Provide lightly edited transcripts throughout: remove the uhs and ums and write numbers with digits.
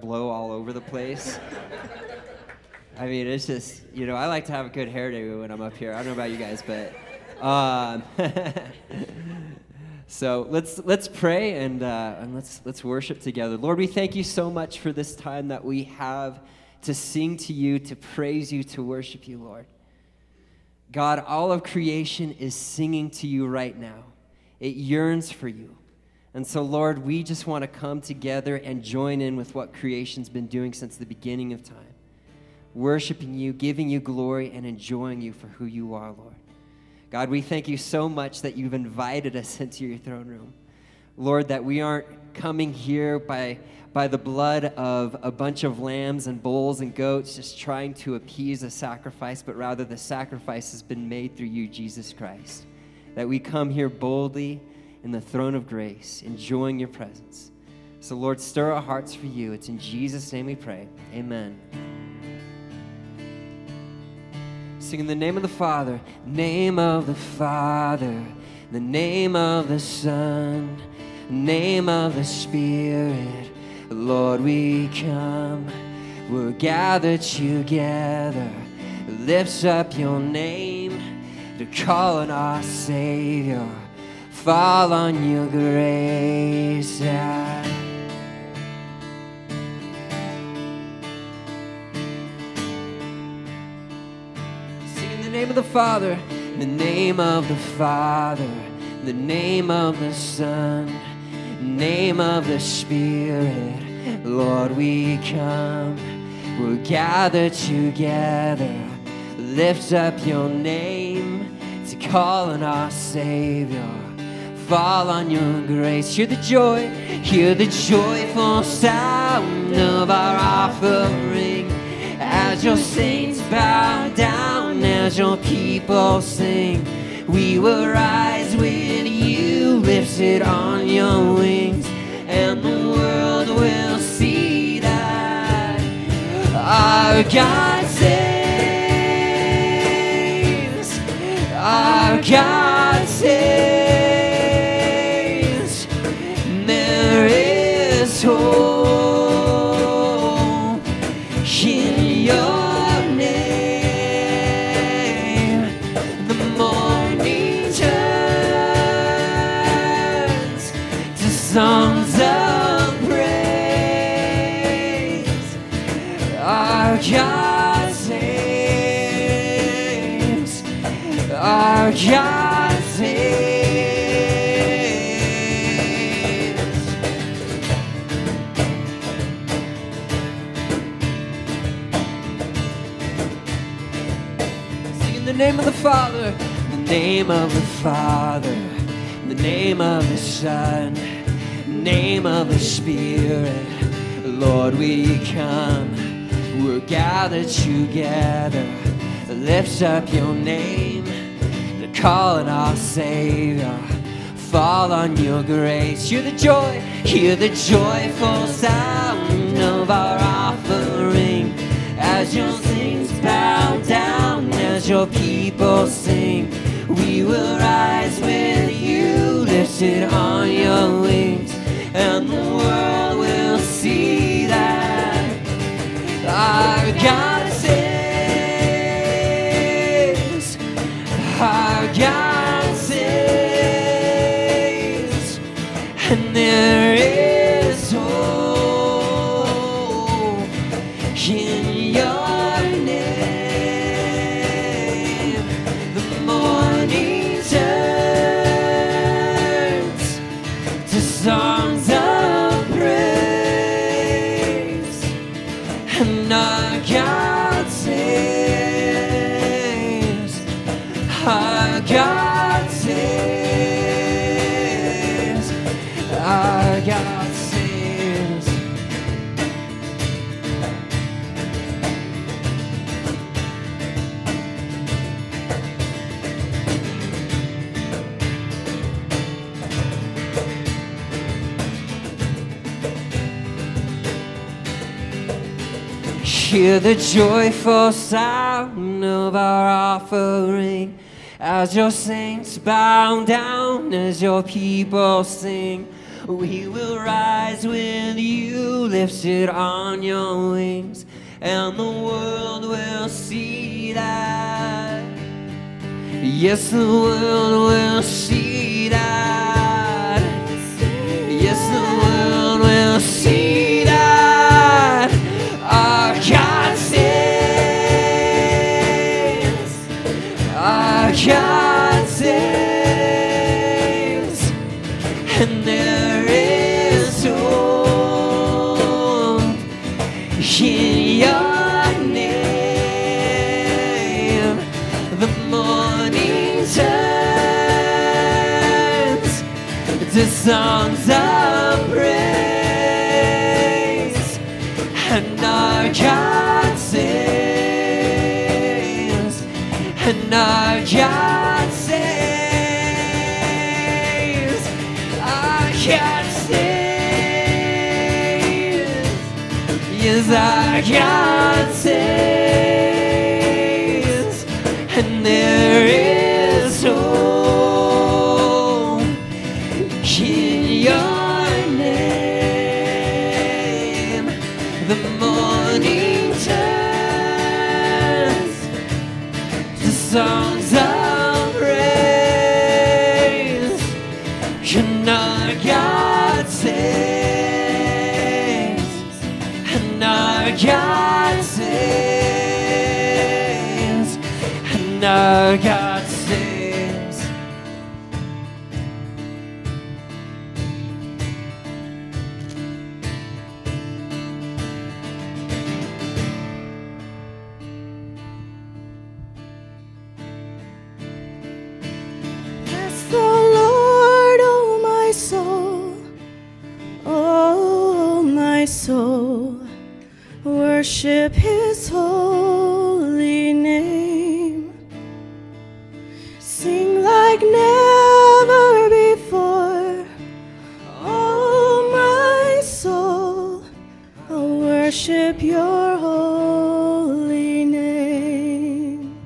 blow all over the place. I mean, it's just, I like to have a good hairdo when I'm up here. I don't know about you guys, but so let's pray and let's worship together. Lord, we thank you so much for this time that we have to sing to you, to praise you, to worship you, Lord. God, all of creation is singing to you right now. It yearns for you. And so, Lord, we just want to come together and join in with what creation's been doing since the beginning of time. Worshiping you, giving you glory, and enjoying you for who you are, Lord. God, we thank you so much that you've invited us into your throne room. Lord, that we aren't coming here by the blood of a bunch of lambs and bulls and goats just trying to appease a sacrifice, but rather the sacrifice has been made through you, Jesus Christ. That we come here boldly in the throne of grace, enjoying your presence. So, Lord, stir our hearts for you. It's in Jesus' name we pray. Amen. Sing in the name of the Father, name of the Father, the name of the Son, name of the Spirit. Lord, we come, we're gathered together, lifts up your name to call on our Savior, fall on your grace. The name of the Father, the name of the Father, the name of the Son, name of the Spirit. Lord, we come, we're gathered together, lift up your name to call on our Savior, fall on your grace. Hear the joyful sound of our offering as your saints bow down, as your people sing. We will rise with you, lifted on your wings, and the world will see that our God saves, our God saves. There is hope in your name. The morning turns to songs of praise. Our God saves, our God saves. The name of the Father, the name of the Father, the name of the Son, name of the Spirit. Lord, we come, we're gathered together, lift up your name to call on our Savior, fall on your grace. Hear the joyful sound of our offering as your saints bow down, as your people sing. We will rise with you, lifted on your wings, and the world will see that our God saves, our God saves, and there is hope in your name. The morning turns to songs of praise, and our God saves, our God saves, our God saves. Hear the joyful sound of our offering as your saints bow down, as your people sing. We will rise with you, lifted on your wings, and the world will see that. Yes, the world will see that. Yes, the world will see that. Our God saves. Our God saves. And there is hope in your name. The morning turns to songs of praise, and our God saves, and our God saves, our God saves, yes, our God saves, and there is hope in your name. The morning turns to songs of praise, and our God saves, and our God saves, and our God saves. Bless the Lord, oh my soul, oh my soul. Worship His holy name. Sing like never before, oh my soul. I'll worship Your holy name.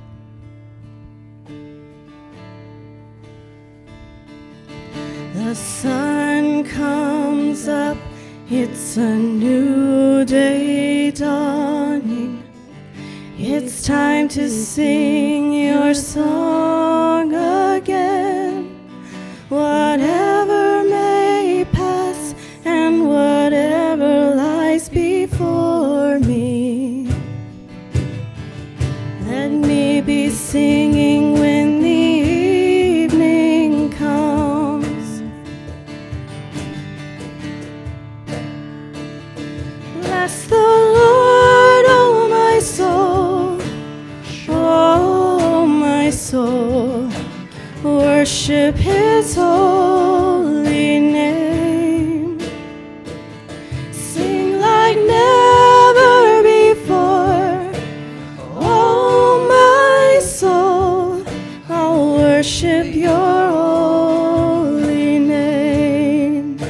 The sun comes up, it's a new day dawning. It's time to sing Your song again. Whatever may pass and whatever lies before me, let me be singing when the evening comes. Bless the Lord, oh my soul, oh my soul. Worship His holy name. Sing like never before, oh my soul. I'll worship Your holy name.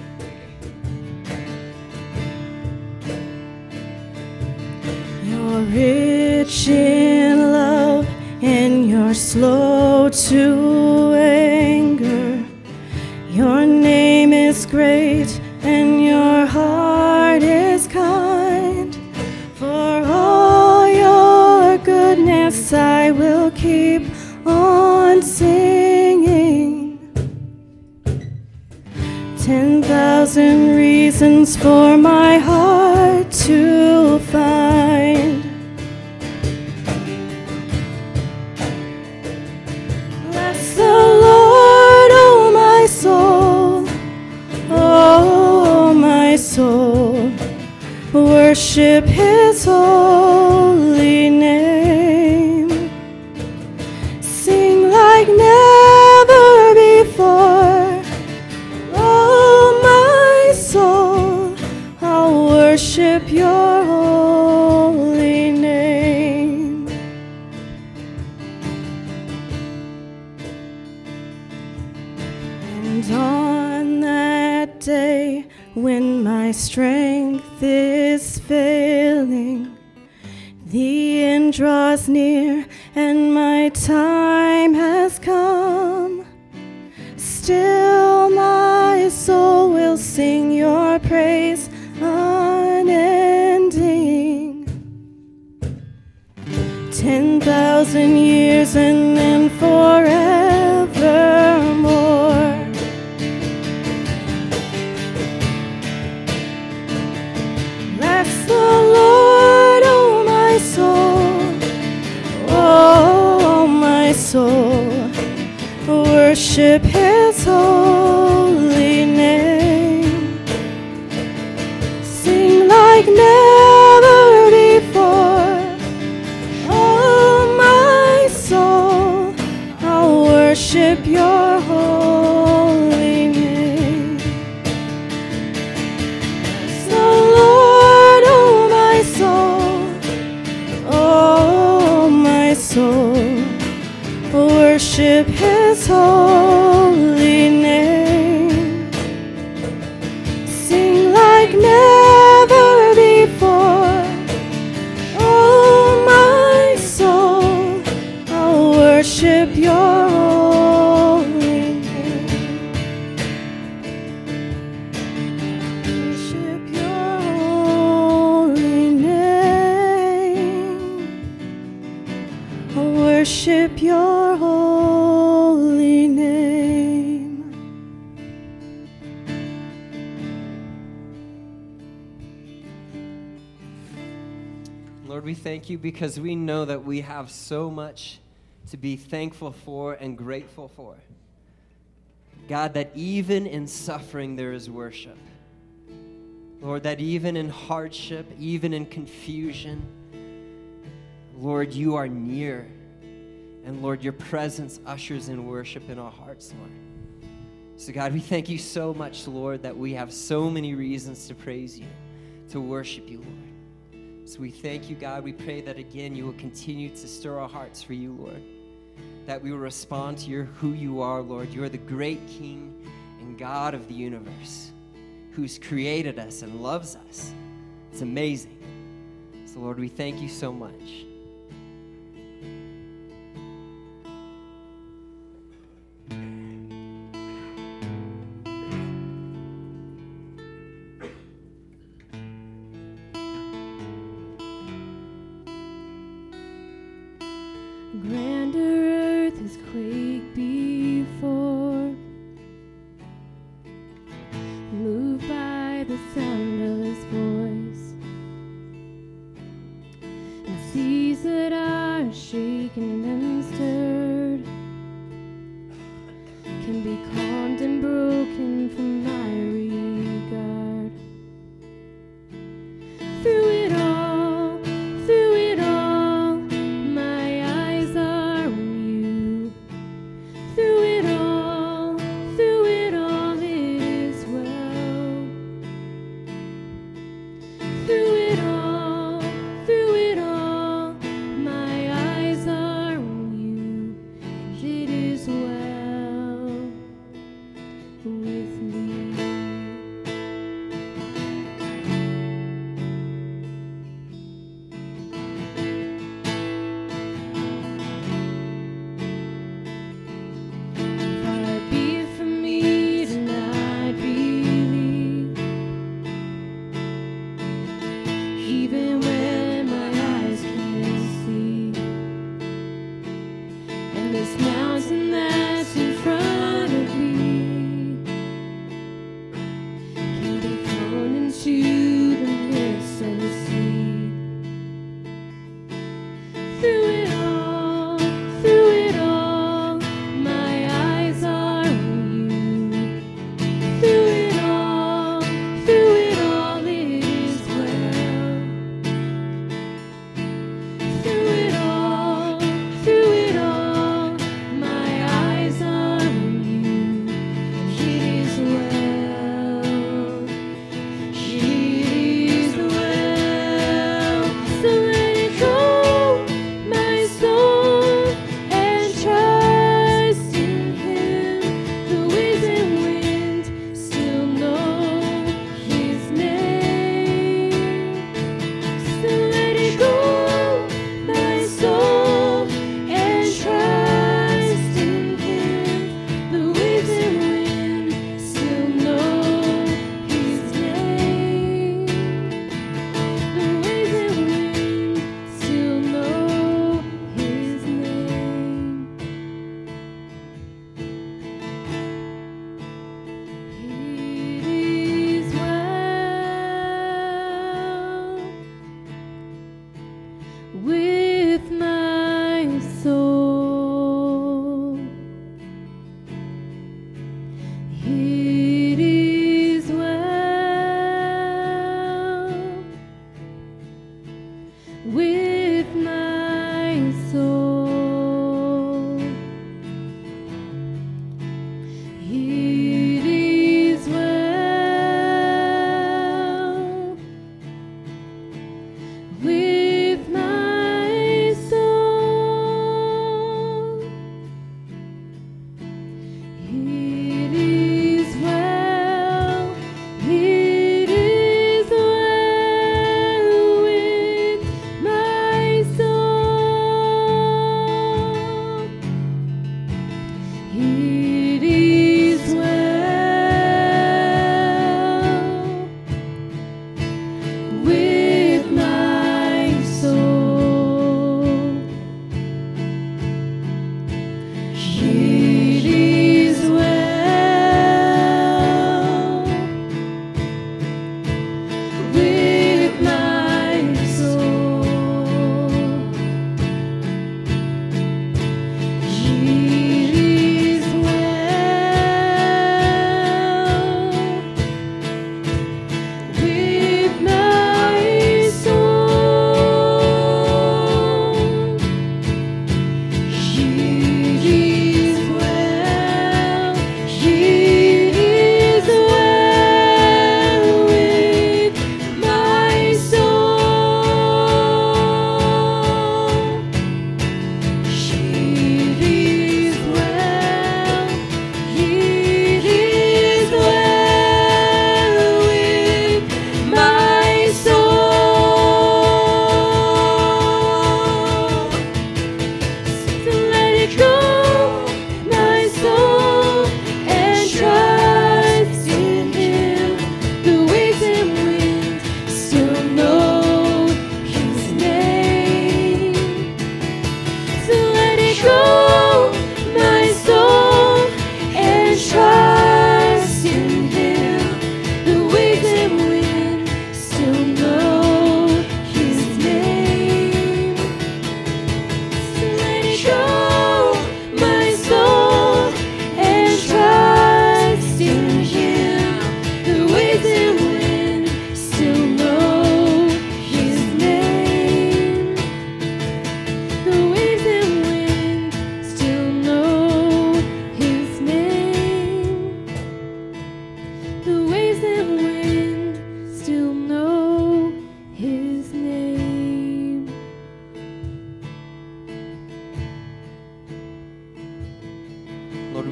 You're rich in love and You're slow to anger. Your name is great and Your heart is kind. For all Your goodness I will keep on singing. 10,000 reasons for my heart to find. Bless the Lord, oh my soul, oh my soul. Worship His holy name. Sing like never before, oh my soul. I'll worship Your holy name. And on that day when my strength is failing, the end draws near and my time has come. Still my soul will sing your praise unending. 10,000 years and then forevermore. Bless the Lord, oh my soul, oh my soul. Worship His holy name. Sing like never before. Oh my soul, I'll worship your holy name. Bless the Lord, oh my soul, oh my soul. Worship His holy name. Sing like never before. Oh my soul, I'll worship your holy name. Worship your holy name. I'll worship your holy name. Lord, we thank you because we know that we have so much to be thankful for and grateful for. God, that even in suffering there is worship. Lord, that even in hardship, even in confusion, Lord, you are near. And Lord, your presence ushers in worship in our hearts, Lord. So God, we thank you so much, Lord, that we have so many reasons to praise you, to worship you, Lord. So we thank you, God. We pray that again you will continue to stir our hearts for you, Lord. That we will respond to who you are, Lord. You are the great King and God of the universe who's created us and loves us. It's amazing. So Lord, we thank you so much. Grander earth has quaked before, moved by the sound of his voice, and seas that are shaken and stirred can be calmed and broken from my regard. Through it all, through it all, my eyes are on you.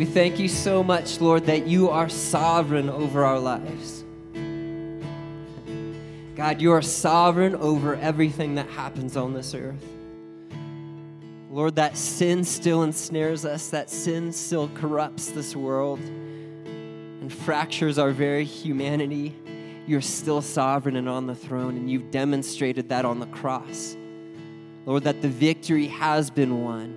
thank you so much, Lord, that you are sovereign over our lives. God, you are sovereign over everything that happens on this earth. Lord, that sin still ensnares us, that sin still corrupts this world and fractures our very humanity. You're still sovereign and on the throne, and you've demonstrated that on the cross. Lord, that the victory has been won,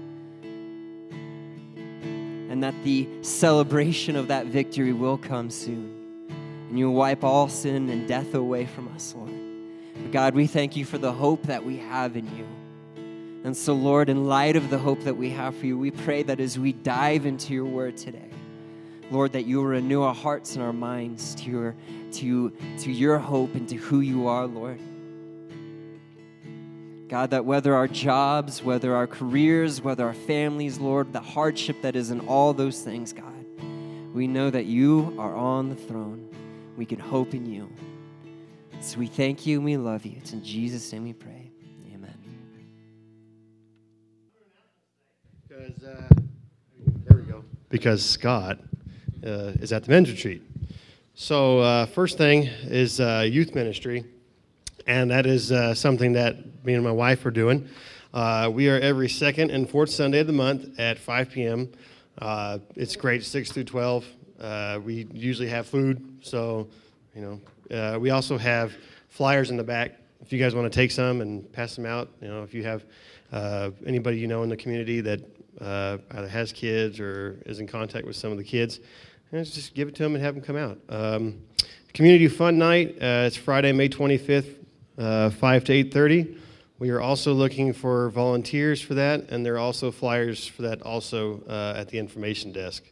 and that the celebration of that victory will come soon. And you'll wipe all sin and death away from us, Lord. But God, we thank you for the hope that we have in you. And so, Lord, in light of the hope that we have for you, we pray that as we dive into your word today, Lord, that you will renew our hearts and our minds to your hope and to who you are, Lord. God, that whether our jobs, whether our careers, whether our families, Lord, the hardship that is in all those things, God, we know that you are on the throne. We can hope in you. So we thank you and we love you. It's in Jesus' name we pray. Amen. There we go. Because Scott is at the men's retreat. So first thing is youth ministry, and that is something that me and my wife are doing. We are every second and fourth Sunday of the month at 5 p.m. It's grades 6 through 12. We usually have food, so we also have flyers in the back. If you guys want to take some and pass them out, if you have anybody in the community that either has kids or is in contact with some of the kids, just give it to them and have them come out. Community Fun Night, it's Friday, May 25th, 5 to 8:30. We are also looking for volunteers for that, and there are also flyers for that also at the information desk.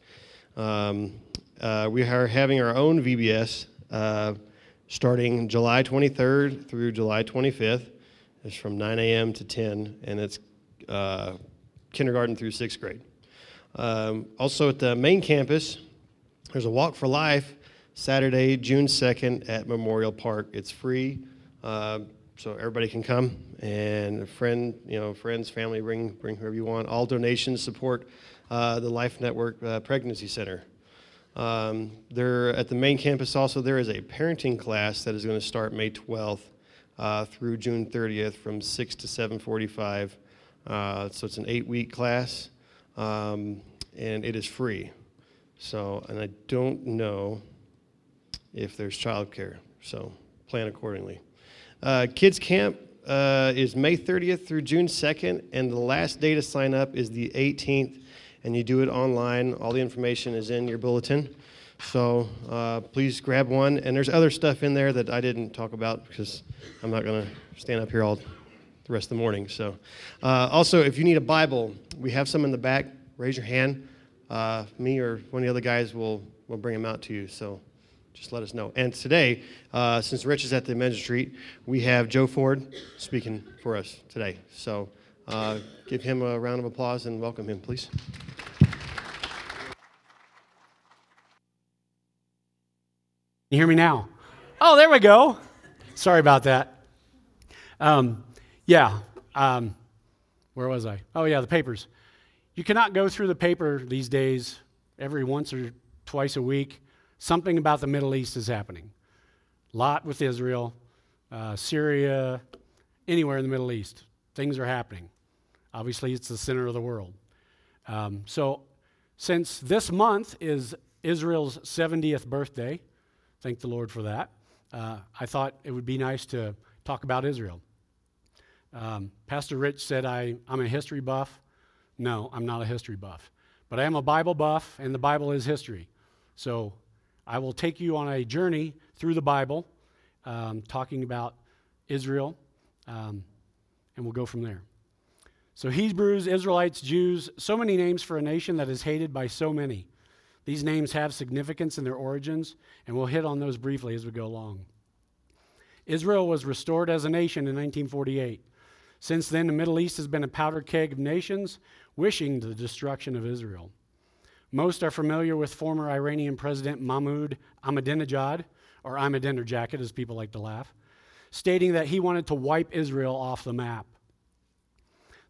We are having our own VBS starting July 23rd through July 25th. It's from 9 a.m. to 10, and it's kindergarten through 6th grade. Also at the main campus, there's a Walk for Life Saturday, June 2nd at Memorial Park. It's free, so everybody can come, and a friend, friends, family, bring whoever you want. All donations support the Life Network Pregnancy Center. There at the main campus also, there is a parenting class that is going to start May 12th through June 30th from 6 to 7:45. So it's an 8-week class, and it is free. So, and I don't know if there's childcare, so plan accordingly. Kids Camp is May 30th through June 2nd, and the last day to sign up is the 18th, and you do it online. All the information is in your bulletin. So please grab one, and there's other stuff in there that I didn't talk about because I'm not going to stand up here all the rest of the morning. So also, if you need a Bible, we have some in the back. Raise your hand. Me or one of the other guys will bring them out to you. So just let us know. And today, since Rich is at the men's retreat, we have Joe Ford speaking for us today. So give him a round of applause and welcome him, please. You hear me now? Oh, there we go. Sorry about that. Where was I? Oh, yeah, the papers. You cannot go through the paper these days every once or twice a week. Something about the Middle East is happening. A lot with Israel, Syria, anywhere in the Middle East. Things are happening. Obviously, it's the center of the world. So since this month is Israel's 70th birthday, thank the Lord for that, I thought it would be nice to talk about Israel. Pastor Rich said I'm a history buff. No, I'm not a history buff. But I am a Bible buff, and the Bible is history. So I will take you on a journey through the Bible, talking about Israel, and we'll go from there. So Hebrews, Israelites, Jews, so many names for a nation that is hated by so many. These names have significance in their origins, and we'll hit on those briefly as we go along. Israel was restored as a nation in 1948. Since then, the Middle East has been a powder keg of nations wishing the destruction of Israel. Most are familiar with former Iranian President Mahmoud Ahmadinejad, or Ahmadinejad as people like to laugh, stating that he wanted to wipe Israel off the map.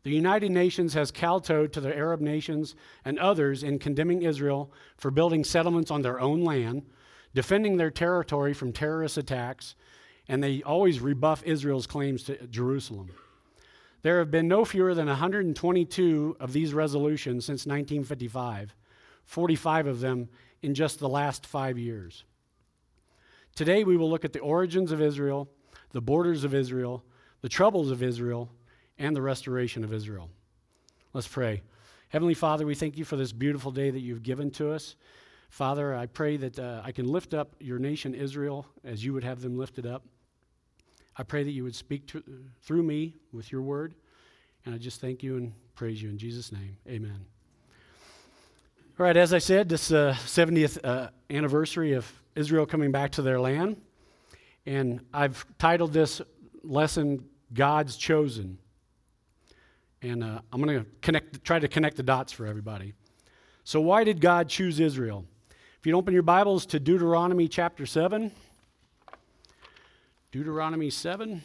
The United Nations has kowtowed to the Arab nations and others in condemning Israel for building settlements on their own land, defending their territory from terrorist attacks, and they always rebuff Israel's claims to Jerusalem. There have been no fewer than 122 of these resolutions since 1955, 45 of them in just the last 5 years. Today we will look at the origins of Israel, the borders of Israel, the troubles of Israel, and the restoration of Israel. Let's pray. Heavenly Father, we thank you for this beautiful day that you've given to us. Father, I pray that I can lift up your nation Israel as you would have them lifted up. I pray that you would speak through me with your word, and I just thank you and praise you in Jesus' name. Amen. All right, as I said, this 70th anniversary of Israel coming back to their land, and I've titled this lesson, God's Chosen. And I'm going to try to connect the dots for everybody. So why did God choose Israel? If you'd open your Bibles to Deuteronomy chapter 7. Deuteronomy 7.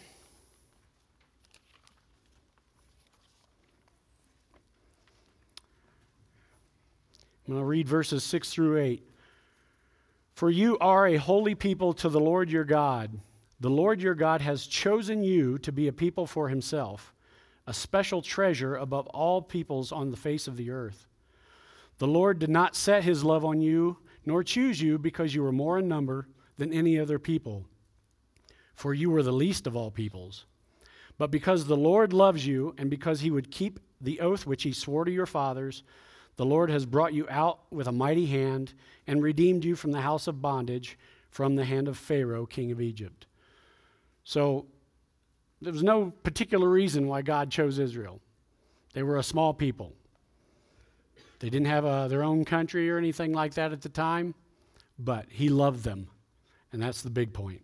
I'm going to read verses 6 through 8. For you are a holy people to the Lord your God. The Lord your God has chosen you to be a people for himself, a special treasure above all peoples on the face of the earth. The Lord did not set his love on you, nor choose you because you were more in number than any other people, for you were the least of all peoples. But because the Lord loves you, and because he would keep the oath which he swore to your fathers, the Lord has brought you out with a mighty hand and redeemed you from the house of bondage, from the hand of Pharaoh, king of Egypt. So, there was no particular reason why God chose Israel. They were a small people. They didn't have their own country or anything like that at the time, but he loved them, and that's the big point.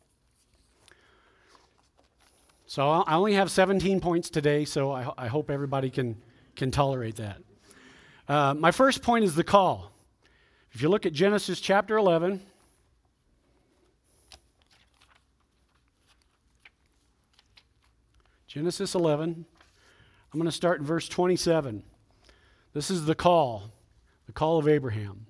So I only have 17 points today, so I hope everybody can tolerate that. My first point is the call. If you look at Genesis chapter 11, Genesis 11, I'm going to start in verse 27. This is the call of Abraham.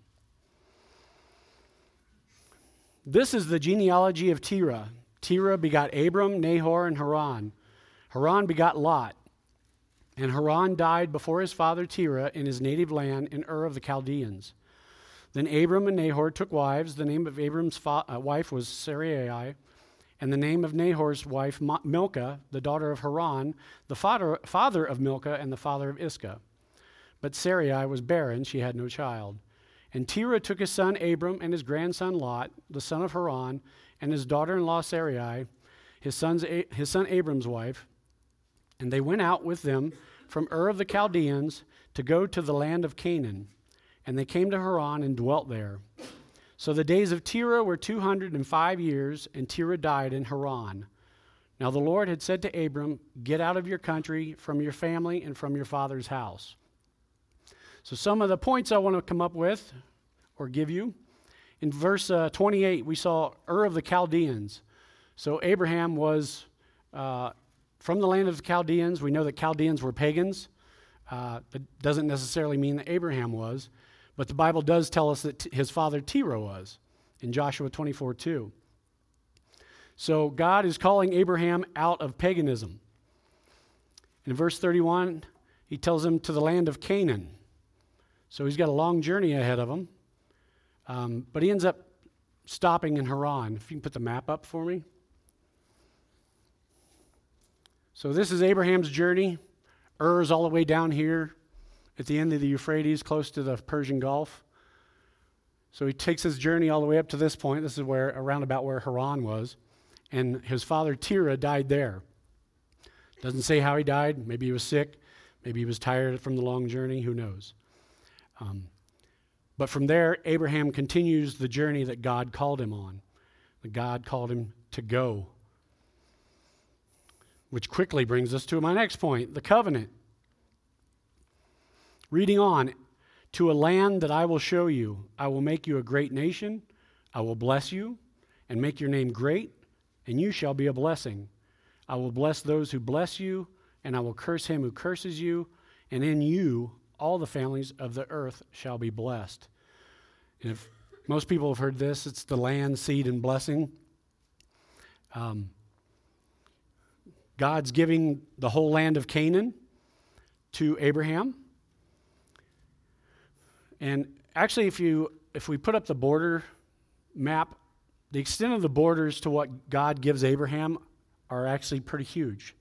This is the genealogy of Terah. Terah begot Abram, Nahor, and Haran. Haran begot Lot. And Haran died before his father Terah in his native land in Ur of the Chaldeans. Then Abram and Nahor took wives. The name of Abram's wife was Sarai, and the name of Nahor's wife, Milcah, the daughter of Haran, the father of Milcah and the father of Iscah. But Sarai was barren, she had no child. And Terah took his son Abram and his grandson Lot, the son of Haran, and his daughter-in-law Sarai, his son Abram's wife, and they went out with them from Ur of the Chaldeans to go to the land of Canaan. And they came to Haran and dwelt there. So the days of Terah were 205 years, and Terah died in Haran. Now the Lord had said to Abram, get out of your country, from your family, and from your father's house. So some of the points I want to come up with, or give you. In verse 28, we saw Ur of the Chaldeans. So Abraham was from the land of the Chaldeans. We know that Chaldeans were pagans. That doesn't necessarily mean that Abraham was. But the Bible does tell us that his father Terah was, in Joshua 24:2. So God is calling Abraham out of paganism. In verse 31, he tells him to the land of Canaan. So he's got a long journey ahead of him. But he ends up stopping in Haran. If you can put the map up for me. So this is Abraham's journey. Ur is all the way down here at the end of the Euphrates, close to the Persian Gulf. So he takes his journey all the way up to this point. This is around about where Haran was. And his father Terah died there. Doesn't say how he died. Maybe he was sick. Maybe he was tired from the long journey. Who knows? But from there, Abraham continues the journey that God called him on. That God called him to go. Which quickly brings us to my next point, the covenant. Reading on, to a land that I will show you. I will make you a great nation. I will bless you and make your name great, and you shall be a blessing. I will bless those who bless you, and I will curse him who curses you, and in you all the families of the earth shall be blessed. And if most people have heard this, it's the land, seed, and blessing. God's giving the whole land of Canaan to Abraham. And actually, if we put up the border map, the extent of the borders to what God gives Abraham are actually pretty huge.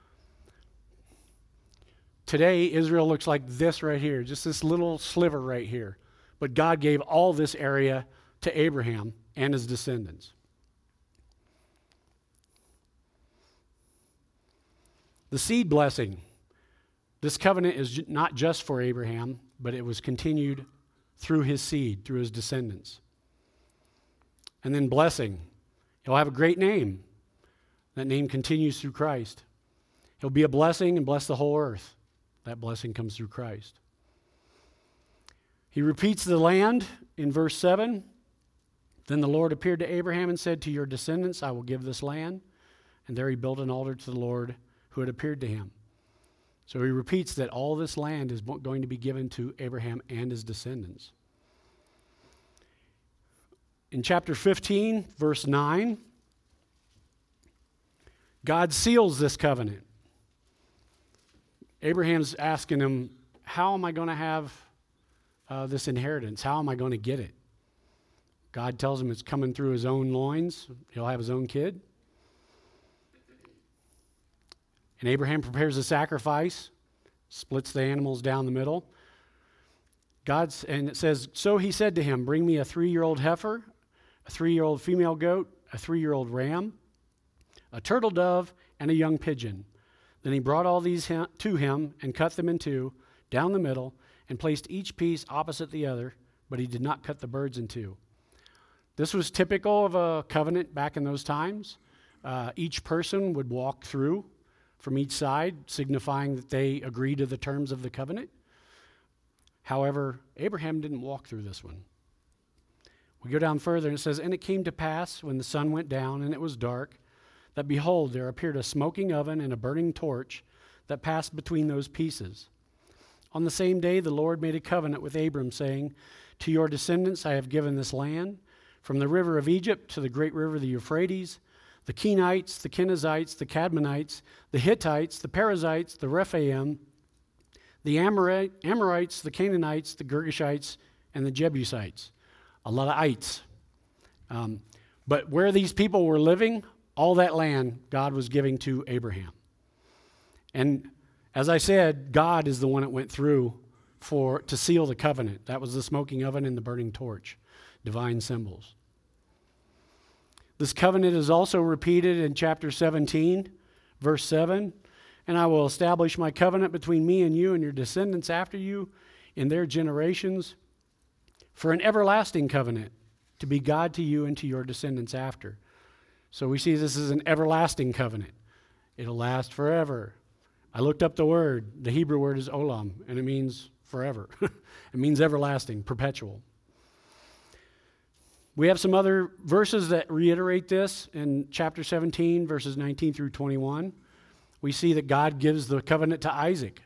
Today, Israel looks like this right here, just this little sliver right here. But God gave all this area to Abraham and his descendants. The seed blessing. This covenant is not just for Abraham, but it was continued through his seed, through his descendants. And then blessing. He'll have a great name. That name continues through Christ. He'll be a blessing and bless the whole earth. That blessing comes through Christ. He repeats the land in verse 7. Then the Lord appeared to Abraham and said, to your descendants I will give this land. And there he built an altar to the Lord who had appeared to him. So he repeats that all this land is going to be given to Abraham and his descendants. In chapter 15, verse 9, God seals this covenant. Abraham's asking him, how am I going to have this inheritance? How am I going to get it? God tells him it's coming through his own loins. He'll have his own kid. And Abraham prepares a sacrifice, splits the animals down the middle. And it says, so he said to him, bring me a 3-year-old heifer, a 3-year-old female goat, a 3-year-old ram, a turtle dove, and a young pigeon. Then he brought all these to him and cut them in two, down the middle, and placed each piece opposite the other, but he did not cut the birds in two. This was typical of a covenant back in those times. Each person would walk through from each side, signifying that they agree to the terms of the covenant. However, Abraham didn't walk through this one. We go down further and it says, and it came to pass when the sun went down and it was dark, that behold, there appeared a smoking oven and a burning torch that passed between those pieces. On the same day, the Lord made a covenant with Abram, saying, to your descendants I have given this land, from the river of Egypt to the great river the Euphrates, the Kenites, the Kenizzites, the Cadmonites, the Hittites, the Perizzites, the Rephaim, the Amorites, the Canaanites, the Girgashites, and the Jebusites. A lot of ites. But where these people were living, all that land God was giving to Abraham. And as I said, God is the one that went through to seal the covenant. That was the smoking oven and the burning torch, divine symbols. This covenant is also repeated in chapter 17, verse 7. And I will establish my covenant between me and you and your descendants after you in their generations for an everlasting covenant to be God to you and to your descendants after. So we see this is an everlasting covenant. It'll last forever. I looked up the word. The Hebrew word is olam, and it means forever. It means everlasting, perpetual. We have some other verses that reiterate this in chapter 17, verses 19 through 21. We see that God gives the covenant to Isaac.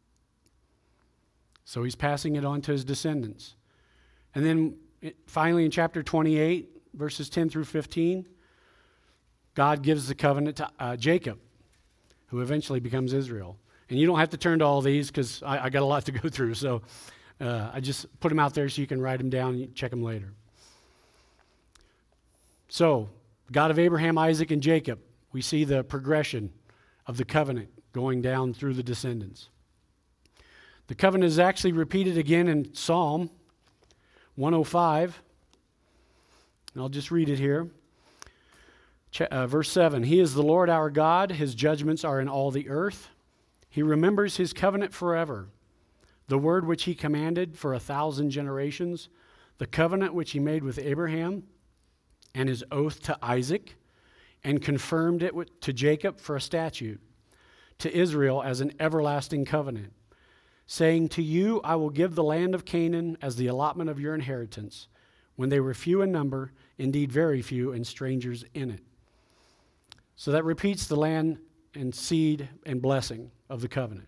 So he's passing it on to his descendants. And then finally in chapter 28, verses 10 through 15, God gives the covenant to Jacob, who eventually becomes Israel. And you don't have to turn to all these because I got a lot to go through. So I just put them out there so you can write them down and check them later. So, God of Abraham, Isaac, and Jacob, we see the progression of the covenant going down through the descendants. The covenant is actually repeated again in Psalm 105. And I'll just read it here. Verse 7, He is the Lord our God. His judgments are in all the earth. He remembers his covenant forever, the word which he commanded for 1,000 generations, the covenant which he made with Abraham, and his oath to Isaac, and confirmed it to Jacob for a statute, to Israel as an everlasting covenant, saying, to you I will give the land of Canaan as the allotment of your inheritance, when they were few in number, indeed very few, and strangers in it. So that repeats the land and seed and blessing of the covenant.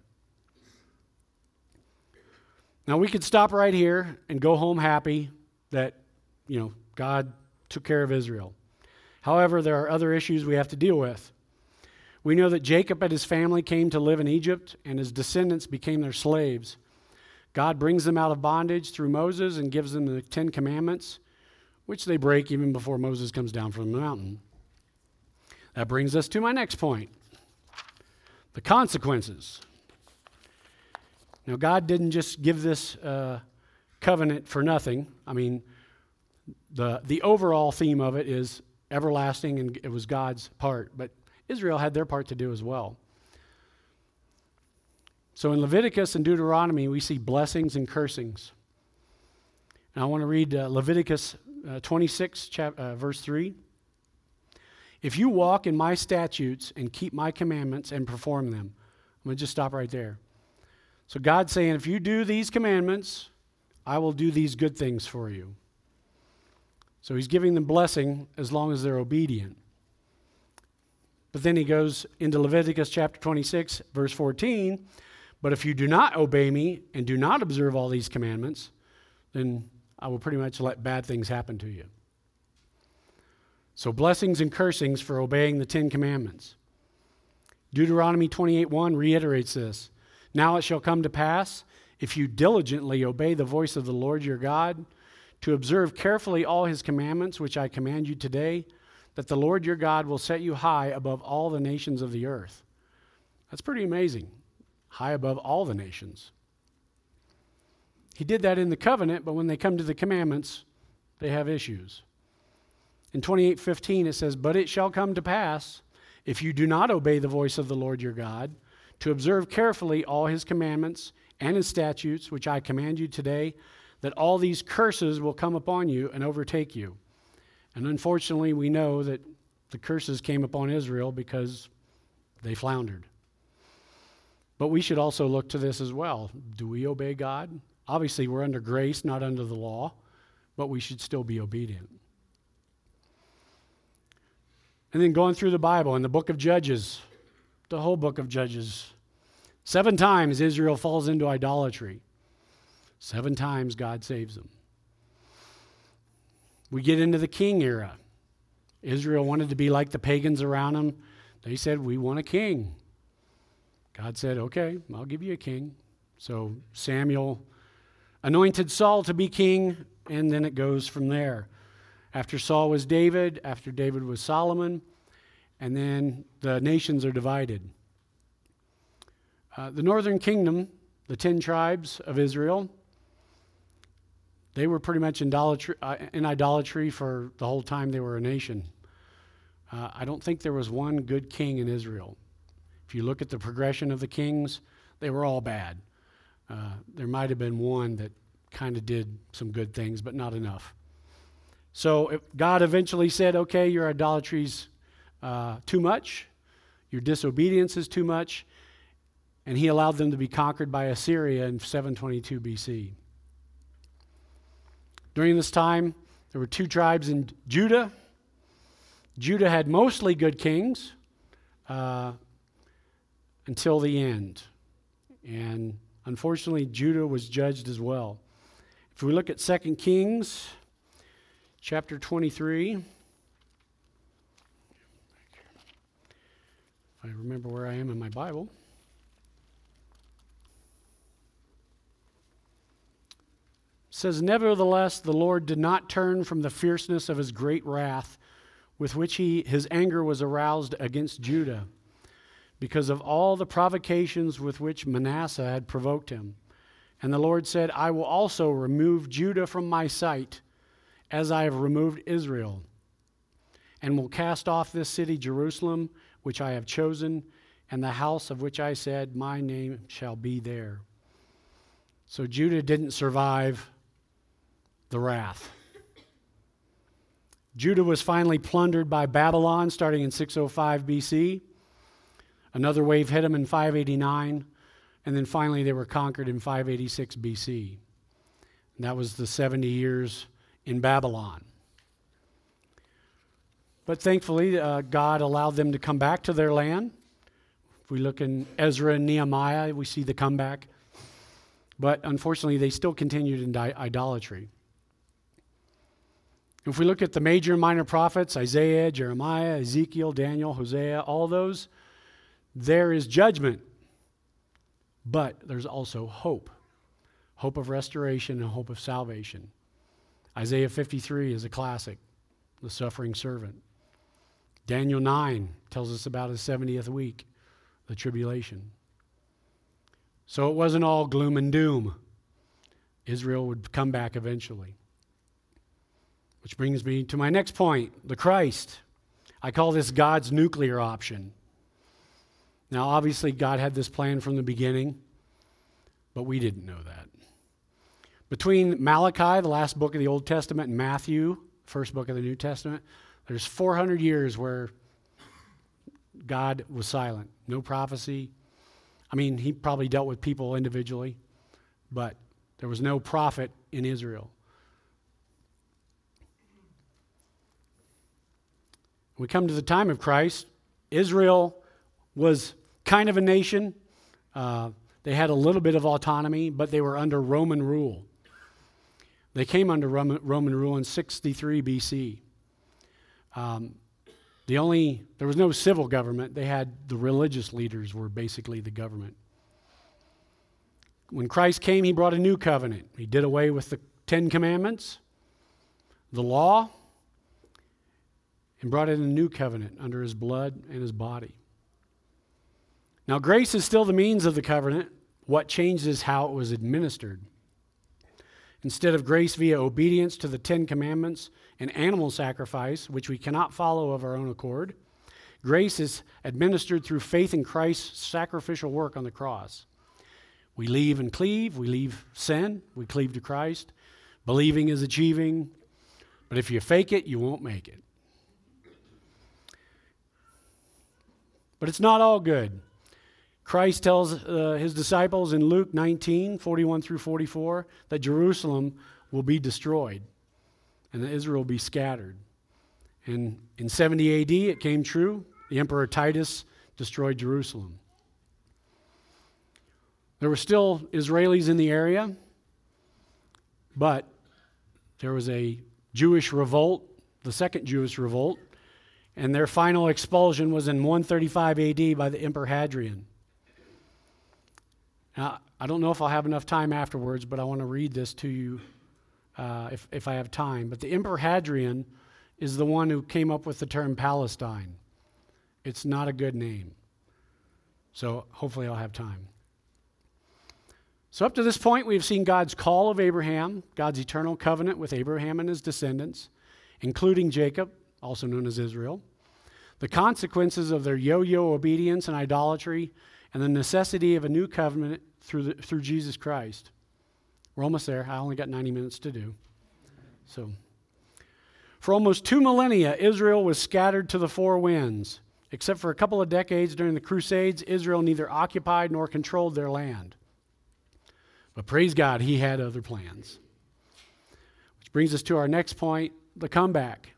Now we could stop right here and go home happy that, God took care of Israel. However, there are other issues we have to deal with. We know that Jacob and his family came to live in Egypt, and his descendants became their slaves. God brings them out of bondage through Moses and gives them the 10 Commandments, which they break even before Moses comes down from the mountain. That brings us to my next point, the consequences. Now, God didn't just give this covenant for nothing. I mean, the overall theme of it is everlasting, and it was God's part, but Israel had their part to do as well. So in Leviticus and Deuteronomy, we see blessings and cursings. And I want to read Leviticus 26, verse 3. If you walk in my statutes and keep my commandments and perform them. I'm going to just stop right there. So God's saying, if you do these commandments, I will do these good things for you. So he's giving them blessing as long as they're obedient. But then he goes into Leviticus chapter 26, verse 14. But if you do not obey me and do not observe all these commandments, then I will pretty much let bad things happen to you. So blessings and cursings for obeying the 10 Commandments. Deuteronomy 28:1 reiterates this. Now it shall come to pass, if you diligently obey the voice of the Lord your God, to observe carefully all his commandments, which I command you today, that the Lord your God will set you high above all the nations of the earth. That's pretty amazing. High above all the nations. He did that in the covenant, but when they come to the commandments, they have issues. In 28:15 it says, but it shall come to pass, if you do not obey the voice of the Lord your God, to observe carefully all his commandments and his statutes, which I command you today, that all these curses will come upon you and overtake you. And unfortunately, we know that the curses came upon Israel because they floundered. But we should also look to this as well. Do we obey God? Obviously, we're under grace, not under the law, but we should still be obedient. And then going through the Bible, in the book of Judges, the whole book of Judges, 7 times Israel falls into idolatry. 7 times God saves them. We get into the king era. Israel wanted to be like the pagans around them. They said, we want a king. God said, okay, I'll give you a king. So Samuel anointed Saul to be king, and then it goes from there. After Saul was David, after David was Solomon, and then the nations are divided. The northern kingdom, the 10 tribes of Israel, they were pretty much in idolatry for the whole time they were a nation. I don't think there was one good king in Israel. If you look at the progression of the kings, they were all bad. There might have been one that kind of did some good things, but not enough. So if God eventually said, okay, your idolatry's too much, your disobedience is too much, and he allowed them to be conquered by Assyria in 722 BC. During this time, there were 2 tribes in Judah. Judah had mostly good kings until the end. And unfortunately, Judah was judged as well. If we look at 2 Kings, chapter 23, if I remember where I am in my Bible. It says, nevertheless, the Lord did not turn from the fierceness of his great wrath with which his anger was aroused against Judah, because of all the provocations with which Manasseh had provoked him. And the Lord said, I will also remove Judah from my sight, as I have removed Israel, and will cast off this city Jerusalem, which I have chosen, and the house of which I said, my name shall be there. So Judah didn't survive the wrath. Judah was finally plundered by Babylon starting in 605 BC. Another wave hit them in 589, and then finally they were conquered in 586 BC. And that was the 70 years in Babylon. But thankfully, God allowed them to come back to their land If we look in Ezra and Nehemiah, we see the comeback. But unfortunately, they still continued in idolatry. If we look at the major and minor prophets, Isaiah, Jeremiah, Ezekiel, Daniel, Hosea, all those, there is judgment. But there's also hope. Hope of restoration and hope of salvation. Isaiah 53 is a classic, the suffering servant. Daniel 9 tells us about his 70th week, the tribulation. So it wasn't all gloom and doom. Israel would come back eventually. Which brings me to my next point, the Christ. I call this God's nuclear option. Now, obviously, God had this plan from the beginning, but we didn't know that. Between Malachi, the last book of the Old Testament, and Matthew, first book of the New Testament, there's 400 years where God was silent. No prophecy. I mean, he probably dealt with people individually, but there was no prophet in Israel. We come to the time of Christ. Israel was kind of a nation. They had a little bit of autonomy, but they were under Roman rule. They came under Roman rule in 63 BC. There was no civil government. They had the religious leaders were basically the government. When Christ came, he brought a new covenant. He did away with the 10 Commandments, the law, and brought in a new covenant under his blood and his body. Now, grace is still the means of the covenant. What changed is how it was administered. Instead of grace via obedience to the 10 Commandments and animal sacrifice, which we cannot follow of our own accord, grace is administered through faith in Christ's sacrificial work on the cross. We leave and cleave. We leave sin. We cleave to Christ. Believing is achieving. But if you fake it, you won't make it. But it's not all good. Christ tells his disciples in Luke 19, 41 through 44, that Jerusalem will be destroyed and that Israel will be scattered. And in 70 AD, it came true. The Emperor Titus destroyed Jerusalem. There were still Israelis in the area, but there was a Jewish revolt, the second Jewish revolt, and their final expulsion was in 135 AD by the Emperor Hadrian. Now, I don't know if I'll have enough time afterwards, but I want to read this to you if I have time. But the Emperor Hadrian is the one who came up with the term Palestine. It's not a good name. So hopefully I'll have time. So up to this point, we've seen God's call of Abraham, God's eternal covenant with Abraham and his descendants, including Jacob, also known as Israel, the consequences of their yo-yo obedience and idolatry, and the necessity of a new covenant through Jesus Christ. We're almost there. I only got 90 minutes to do. So, for almost 2 millennia, Israel was scattered to the four winds. Except for a couple of decades during the Crusades, Israel neither occupied nor controlled their land. But praise God, he had other plans. Which brings us to our next point, the comeback.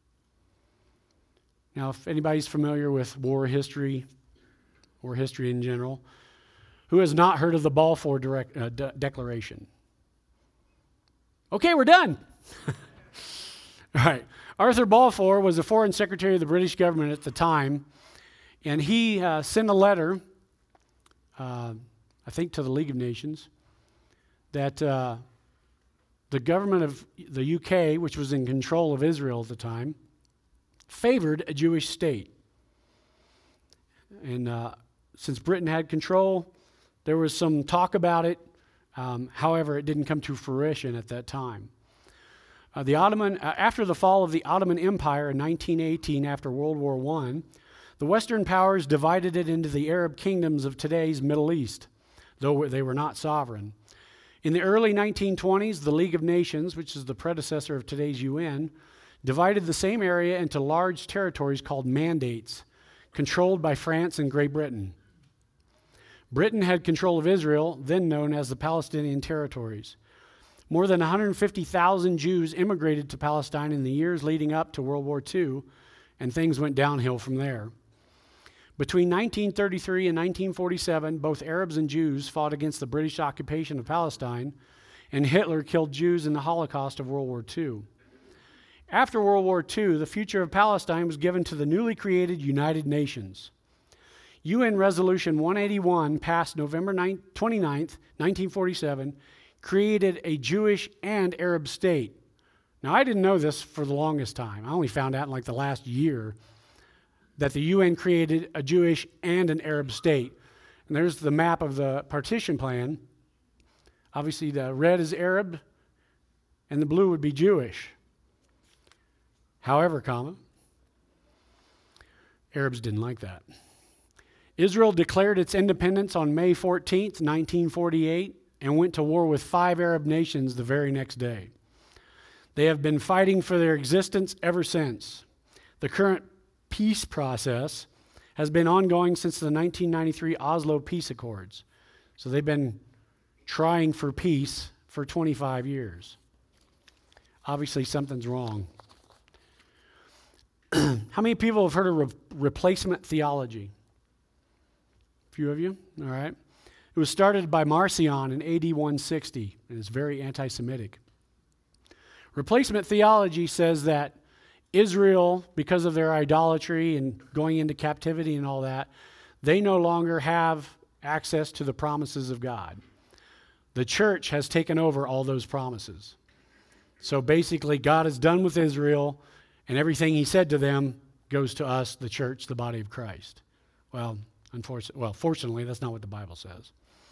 Now, if anybody's familiar with war history or history in general, who has not heard of the Balfour Declaration? Okay, we're done. All right. Arthur Balfour was the Foreign Secretary of the British government at the time, and he sent a letter, I think to the League of Nations, that the government of the UK, which was in control of Israel at the time, favored a Jewish state. And since Britain had control, there was some talk about it. However, it didn't come to fruition at that time. After the fall of the Ottoman Empire in 1918, after World War I, the Western powers divided it into the Arab kingdoms of today's Middle East, though they were not sovereign. In the early 1920s, the League of Nations, which is the predecessor of today's UN, divided the same area into large territories called mandates, controlled by France and Great Britain. Britain had control of Israel, then known as the Palestinian territories. More than 150,000 Jews immigrated to Palestine in the years leading up to World War II, and things went downhill from there. Between 1933 and 1947, both Arabs and Jews fought against the British occupation of Palestine, and Hitler killed Jews in the Holocaust of World War II. After World War II, the future of Palestine was given to the newly created United Nations. UN Resolution 181, passed November 29th, 1947, created a Jewish and Arab state. Now, I didn't know this for the longest time. I only found out in like the last year that the UN created a Jewish and an Arab state. And there's the map of the partition plan. Obviously, the red is Arab, and the blue would be Jewish. However, Arabs didn't like that. Israel declared its independence on May 14th, 1948, and went to war with 5 Arab nations the very next day. They have been fighting for their existence ever since. The current peace process has been ongoing since the 1993 Oslo Peace Accords. So they've been trying for peace for 25 years. Obviously, something's wrong. How many people have heard of replacement theology? A few of you? All right. It was started by Marcion in AD 160, and it's very anti-Semitic. Replacement theology says that Israel, because of their idolatry and going into captivity and all that, they no longer have access to the promises of God. The church has taken over all those promises. So basically, God is done with Israel, and everything he said to them goes to us, the church, the body of Christ. Well, fortunately, that's not what the Bible says.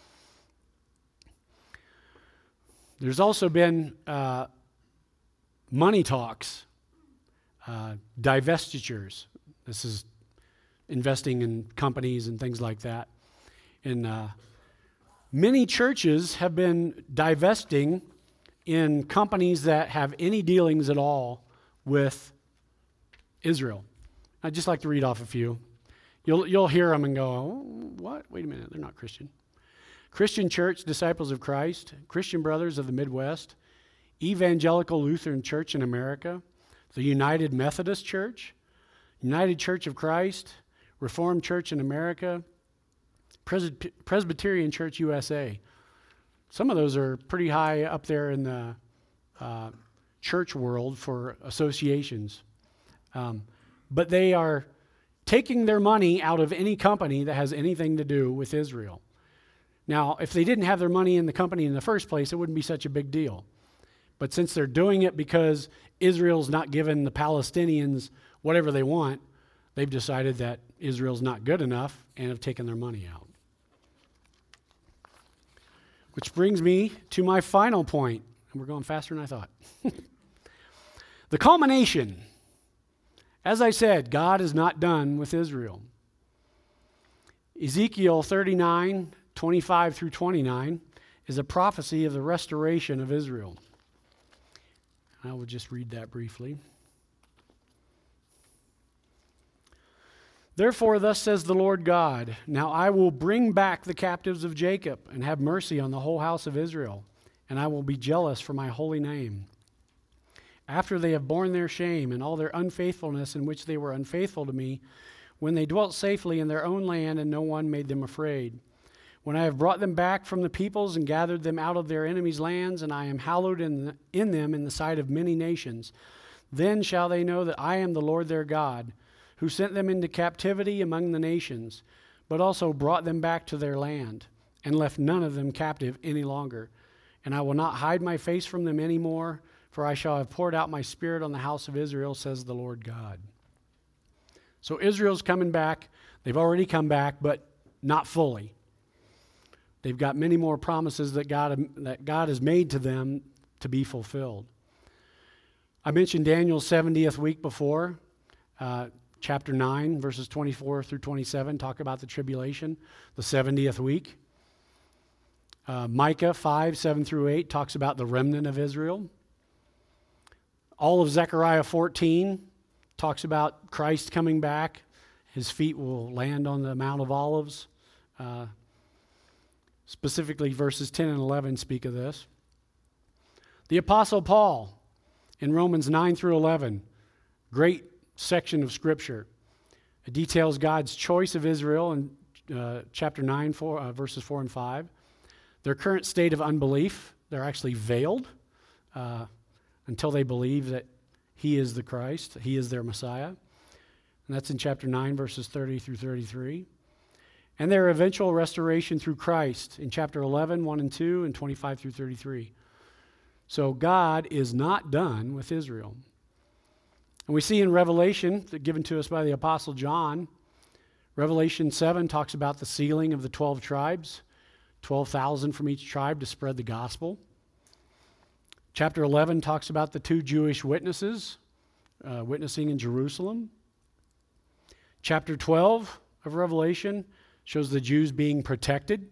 There's also been money talks, divestitures. This is investing in companies and things like that. And many churches have been divesting in companies that have any dealings at all with Israel. I'd just like to read off a few. You'll hear them and go, oh, what? Wait a minute, they're not Christian. Christian Church, Disciples of Christ, Christian Brothers of the Midwest, Evangelical Lutheran Church in America, the United Methodist Church, United Church of Christ, Reformed Church in America, Presbyterian Church USA. Some of those are pretty high up there in the church world for associations. But they are taking their money out of any company that has anything to do with Israel. Now, if they didn't have their money in the company in the first place, it wouldn't be such a big deal. But since they're doing it because Israel's not giving the Palestinians whatever they want, they've decided that Israel's not good enough and have taken their money out. Which brings me to my final point, and we're going faster than I thought. The culmination. As I said, God is not done with Israel. Ezekiel 39, 25 through 29 is a prophecy of the restoration of Israel. I will just read that briefly. Therefore, thus says the Lord God, now I will bring back the captives of Jacob and have mercy on the whole house of Israel, and I will be jealous for my holy name. After they have borne their shame and all their unfaithfulness in which they were unfaithful to me, when they dwelt safely in their own land and no one made them afraid. When I have brought them back from the peoples and gathered them out of their enemies' lands, and I am hallowed in them in the sight of many nations, then shall they know that I am the Lord their God, who sent them into captivity among the nations, but also brought them back to their land, and left none of them captive any longer. And I will not hide my face from them any more, for I shall have poured out my spirit on the house of Israel, says the Lord God. So Israel's coming back. They've already come back, but not fully. They've got many more promises that God has made to them to be fulfilled. I mentioned Daniel's 70th week before. Chapter 9, verses 24 through 27 talk about the tribulation, the 70th week. Micah 5, 7 through 8 talks about the remnant of Israel. All of Zechariah 14 talks about Christ coming back. His feet will land on the Mount of Olives. Specifically, verses 10 and 11 speak of this. The Apostle Paul in Romans 9 through 11, great section of Scripture. It details God's choice of Israel in chapter 9, verses 4 and 5. Their current state of unbelief, they're actually veiled until they believe that he is the Christ, he is their Messiah. And that's in chapter 9, verses 30 through 33. And their eventual restoration through Christ in chapter 11, 1 and 2, and 25 through 33. So God is not done with Israel. And we see in Revelation, given to us by the Apostle John, Revelation 7 talks about the sealing of the 12 tribes, 12,000 from each tribe to spread the gospel. Chapter 11 talks about the 2 Jewish witnesses witnessing in Jerusalem. Chapter 12 of Revelation shows the Jews being protected.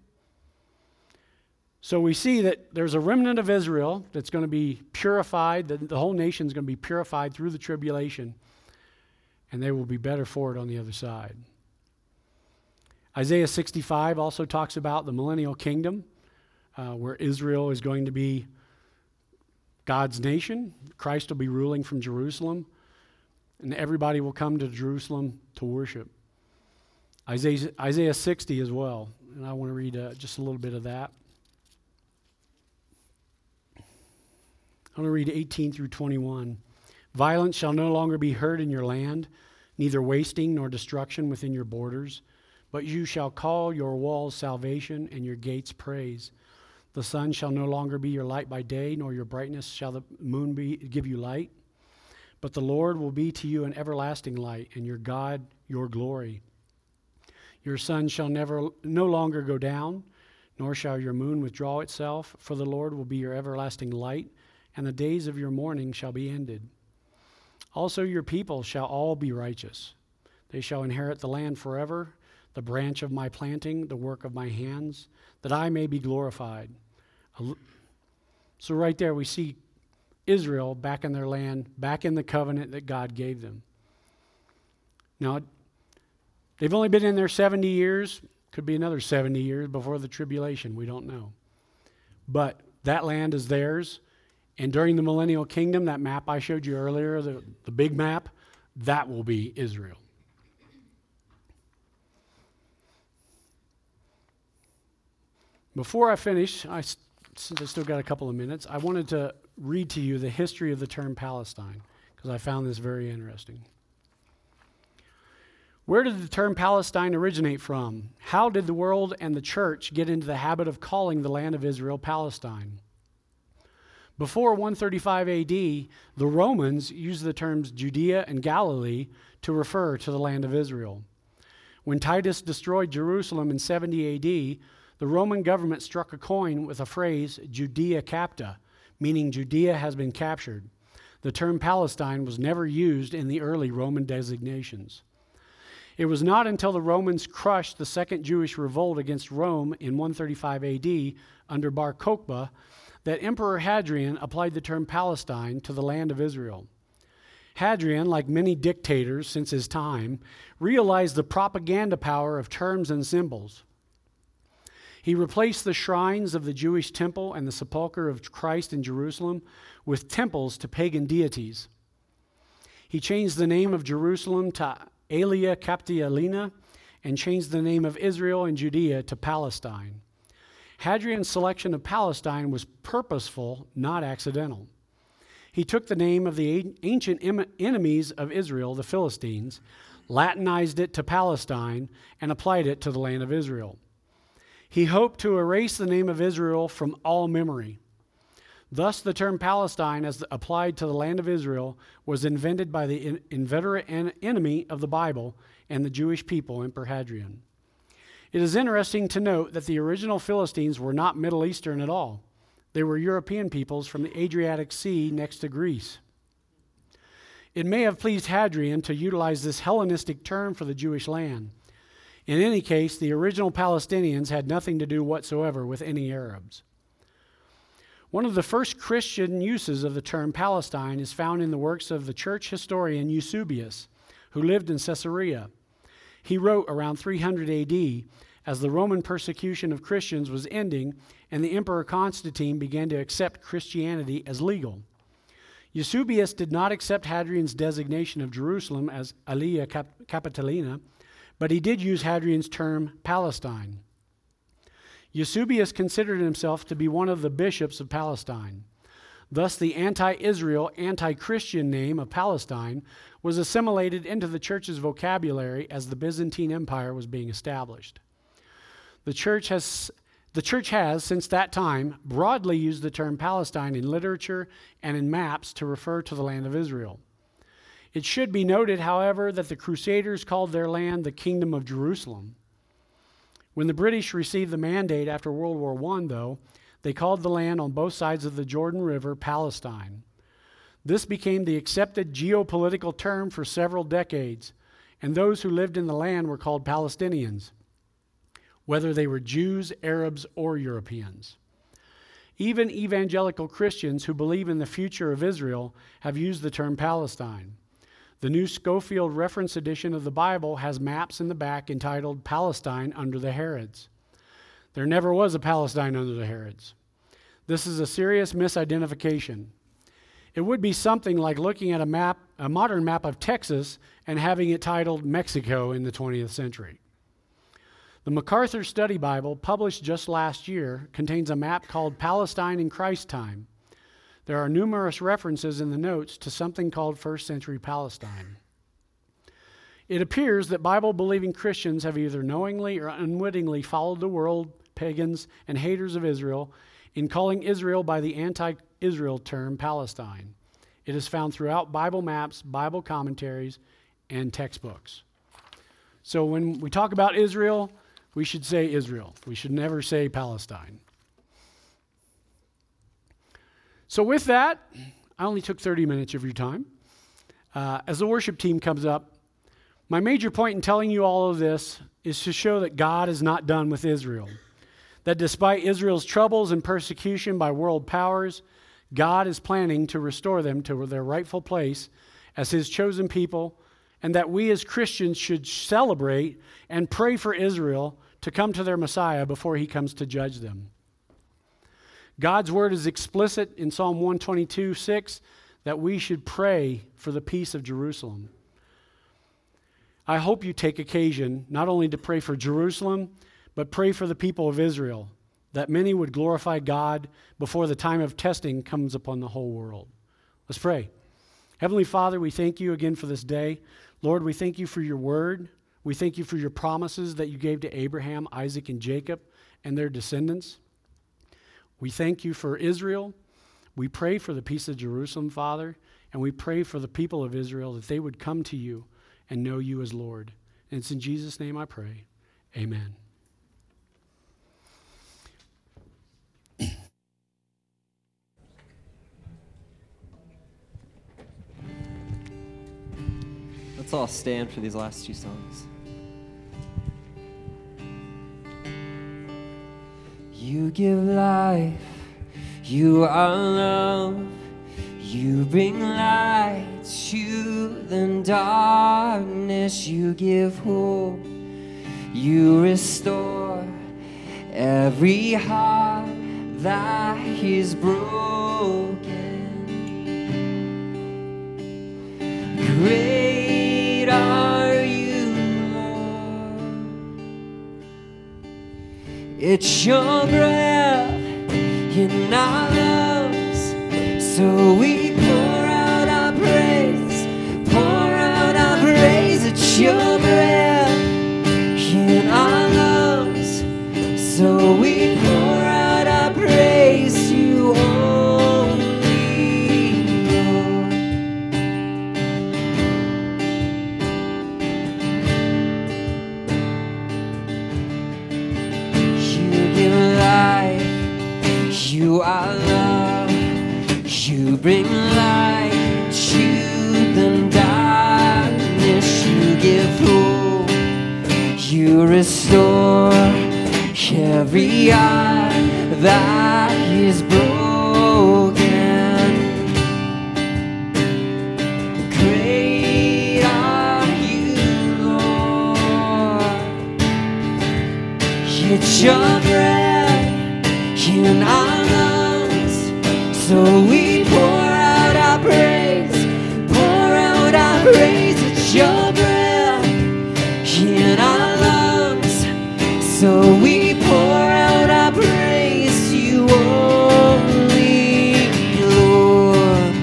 So we see that there's a remnant of Israel that's going to be purified, the whole nation is going to be purified through the tribulation, and they will be better for it on the other side. Isaiah 65 also talks about the millennial kingdom, where Israel is going to be God's nation. Christ will be ruling from Jerusalem, and everybody will come to Jerusalem to worship. Isaiah 60 as well, and I want to read just a little bit of that. I want to read 18 through 21. Violence shall no longer be heard in your land, neither wasting nor destruction within your borders. But you shall call your walls salvation and your gates praise. The sun shall no longer be your light by day, nor your brightness shall the moon give you light. But the Lord will be to you an everlasting light, and your God your glory. Your sun shall no longer go down, nor shall your moon withdraw itself, for the Lord will be your everlasting light, and the days of your mourning shall be ended. Also your people shall all be righteous. They shall inherit the land forever, the branch of my planting, the work of my hands, that I may be glorified. So right there we see Israel back in their land, back in the covenant that God gave them. Now, they've only been in there 70 years. Could be another 70 years before the tribulation. We don't know. But that land is theirs. And during the millennial kingdom, that map I showed you earlier, the big map, that will be Israel. Before I finish, since I still got a couple of minutes, I wanted to read to you the history of the term Palestine, because I found this very interesting. Where did the term Palestine originate from? How did the world and the church get into the habit of calling the land of Israel Palestine? Before 135 AD, the Romans used the terms Judea and Galilee to refer to the land of Israel. When Titus destroyed Jerusalem in 70 AD, the Roman government struck a coin with a phrase, Judea capta, meaning Judea has been captured. The term Palestine was never used in the early Roman designations. It was not until the Romans crushed the Second Jewish Revolt against Rome in 135 AD under Bar Kokhba that Emperor Hadrian applied the term Palestine to the land of Israel. Hadrian, like many dictators since his time, realized the propaganda power of terms and symbols. He replaced the shrines of the Jewish temple and the sepulchre of Christ in Jerusalem with temples to pagan deities. He changed the name of Jerusalem to Aelia Capitolina and changed the name of Israel and Judea to Palestine. Hadrian's selection of Palestine was purposeful, not accidental. He took the name of the ancient enemies of Israel, the Philistines, Latinized it to Palestine, and applied it to the land of Israel. He hoped to erase the name of Israel from all memory. Thus, the term Palestine, as applied to the land of Israel, was invented by the inveterate enemy of the Bible and the Jewish people, Emperor Hadrian. It is interesting to note that the original Philistines were not Middle Eastern at all. They were European peoples from the Adriatic Sea next to Greece. It may have pleased Hadrian to utilize this Hellenistic term for the Jewish land. In any case, the original Palestinians had nothing to do whatsoever with any Arabs. One of the first Christian uses of the term Palestine is found in the works of the church historian Eusebius, who lived in Caesarea. He wrote around 300 AD as the Roman persecution of Christians was ending and the Emperor Constantine began to accept Christianity as legal. Eusebius did not accept Hadrian's designation of Jerusalem as Aelia Capitolina, but he did use Hadrian's term Palestine. Eusebius considered himself to be one of the bishops of Palestine. Thus, the anti-Israel, anti-Christian name of Palestine was assimilated into the church's vocabulary as the Byzantine Empire was being established. The church has, since that time, broadly used the term Palestine in literature and in maps to refer to the land of Israel. It should be noted, however, that the Crusaders called their land the Kingdom of Jerusalem. When the British received the mandate after World War I, though, they called the land on both sides of the Jordan River Palestine. This became the accepted geopolitical term for several decades, and those who lived in the land were called Palestinians, whether they were Jews, Arabs, or Europeans. Even evangelical Christians who believe in the future of Israel have used the term Palestine. The New Scofield Reference Edition of the Bible has maps in the back entitled Palestine under the Herods. There never was a Palestine under the Herods. This is a serious misidentification. It would be something like looking at a modern map of Texas and having it titled Mexico in the 20th century. The MacArthur Study Bible, published just last year, contains a map called Palestine in Christ Time. There are numerous references in the notes to something called first century Palestine. It appears that Bible-believing Christians have either knowingly or unwittingly followed the world, pagans, and haters of Israel in calling Israel by the anti-Israel term Palestine. It is found throughout Bible maps, Bible commentaries, and textbooks. So when we talk about Israel, we should say Israel. We should never say Palestine. So with that, I only took 30 minutes of your time. As the worship team comes up, my major point in telling you all of this is to show that God is not done with Israel. That despite Israel's troubles and persecution by world powers, God is planning to restore them to their rightful place as his chosen people, and that we as Christians should celebrate and pray for Israel to come to their Messiah before he comes to judge them. God's word is explicit in Psalm 122:6 that we should pray for the peace of Jerusalem. I hope you take occasion not only to pray for Jerusalem, but pray for the people of Israel, that many would glorify God before the time of testing comes upon the whole world. Let's pray. Heavenly Father, we thank you again for this day. Lord, we thank you for your word. We thank you for your promises that you gave to Abraham, Isaac, and Jacob and their descendants. We thank you for Israel. We pray for the peace of Jerusalem, Father, and we pray for the people of Israel that they would come to you and know you as Lord. And it's in Jesus' name I pray. Amen. Let's all stand for these last two songs. You give life, you are love, you bring light to the darkness, you give hope, you restore every heart that is broken. Great are you, Lord. It's your breath in our lungs, so we pour out our praise, pour out our praise. It's your breath in our lungs, so we pour out our praise to you only, Lord. You give life, you are love, you bring light to the darkness, you give hope, you restore every heart that is broken. Great are you, Lord. It's your breath in our lungs, so we pour out our praise. we pour out our praise to you only, Lord.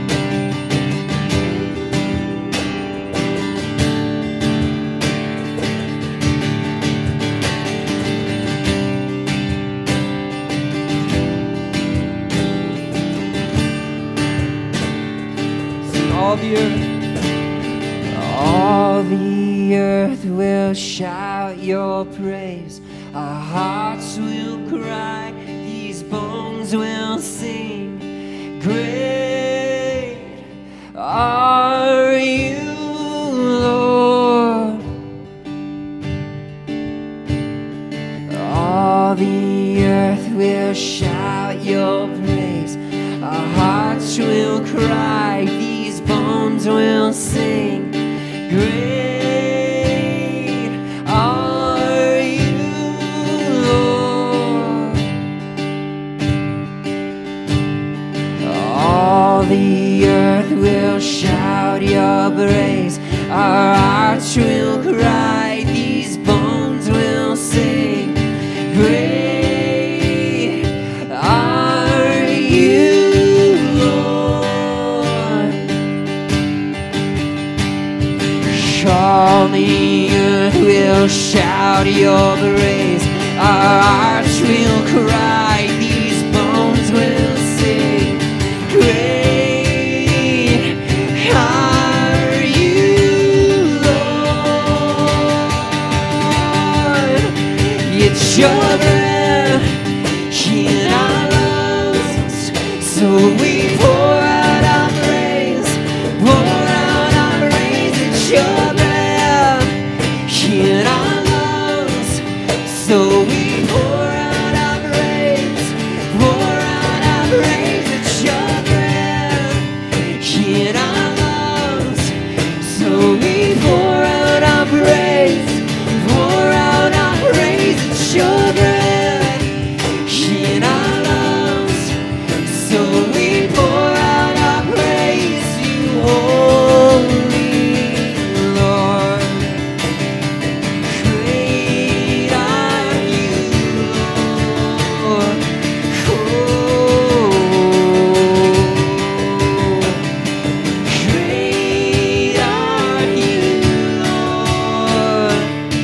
Sing all the earth will shout your praise. Our hearts will cry, these bones will sing. Great are you, Lord. All the earth will shout your praise. Our hearts will cry, these bones will sing. Great are you, Lord. All the earth will shout your praise. Our hearts will cry, these bones will sing. Great are you, Lord. All the earth will shout your praise. Our hearts will cry, these bones will sing. Great are you, Lord. It's your breath in our lungs, so we pour out our praise, pour out our praise. It's your breath in our lungs, so we pour out our praise, pour out our praise. It's your breath in our lungs, so we pour out our praise, pour out our praise. It's your breath in our lungs, so we pour out our praise. You only, Lord. Great are you, Lord. Oh, great are you, Lord.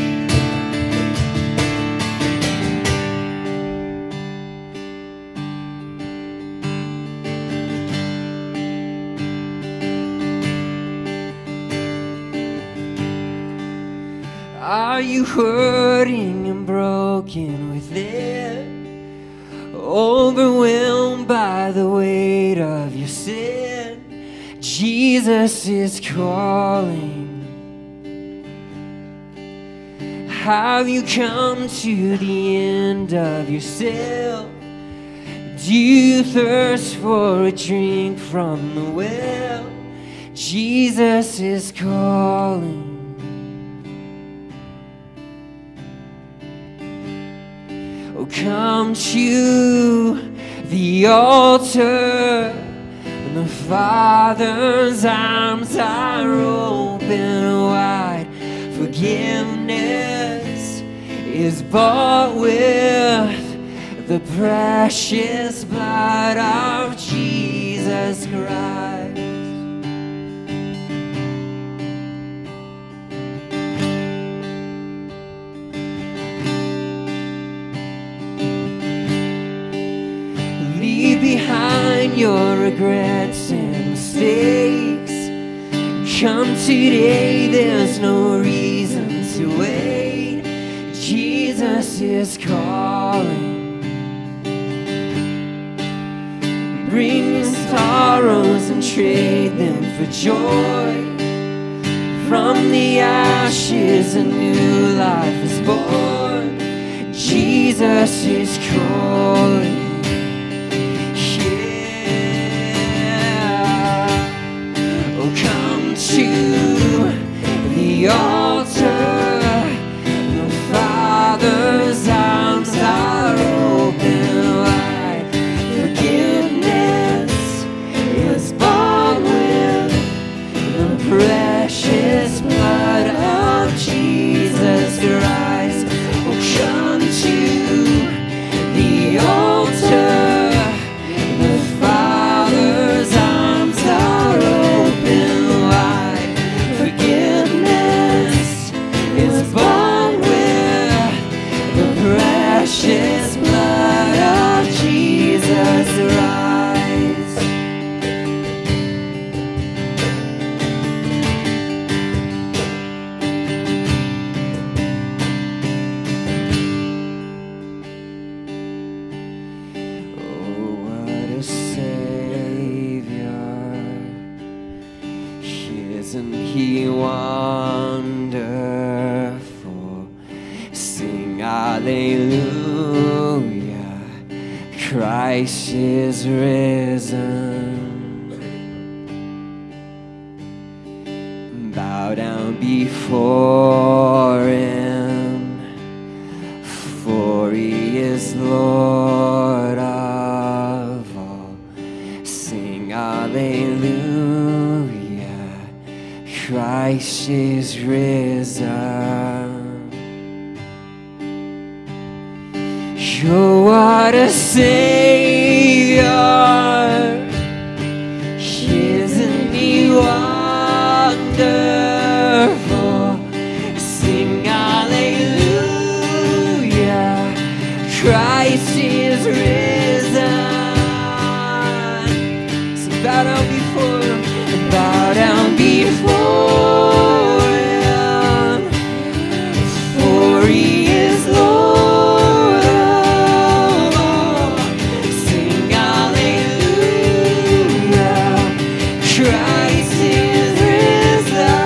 Are you hurting and broken within? Overwhelmed by the weight of your sin? Jesus is calling. Have you come to the end of yourself? Do you thirst for a drink from the well? Jesus is calling. Oh, come to the altar, and the Father's arms are open wide. Forgiveness is bought with the precious blood of Jesus Christ. Leave behind your regrets and mistakes. Come today, there's no reason to wait. Jesus is calling. Bring your sorrows and trade them for joy. From the ashes a new life is born. Jesus is calling. Yeah. Oh, come to the altar. The Father's arms are open wide. Forgiveness is bought with the precious blood of Jesus Christ. Oh, come to Isn't he wonderful? Sing hallelujah, Christ is risen. Bow down before him, for he is Lord of all. Sing hallelujah, Christ is risen. Oh, what a Savior, isn't he wonderful? Sing hallelujah, Christ is risen. So bow down before him, bow down before him, for he is Lord. Christ is risen.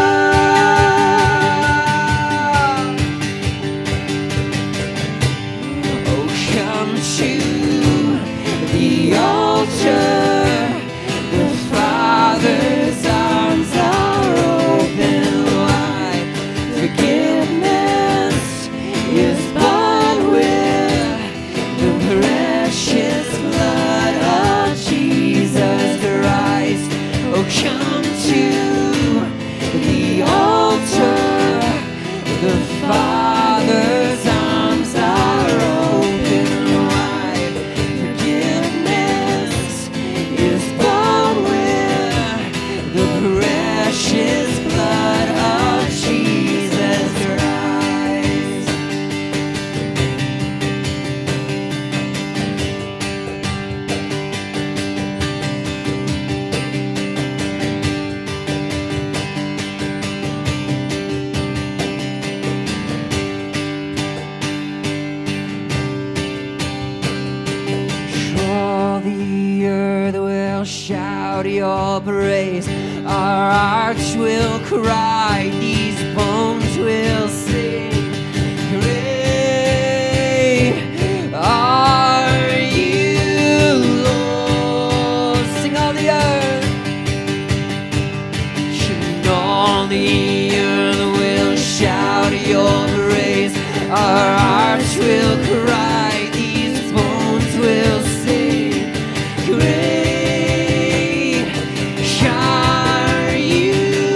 Oh, come to the altar. The Father's arms are open wide. Forgiveness is bought with the precious blood of Jesus Christ. Oh, come to the altar. The Father's arms are open wide. Forgiveness is bought with the precious blood of Jesus Christ. All the earth will shout your praise. Our hearts will cry. These bones will sing. Great are you, Lord. Sing all the earth. And all the earth will shout your praise. Our hearts will cry. These bones will sing. Great are you,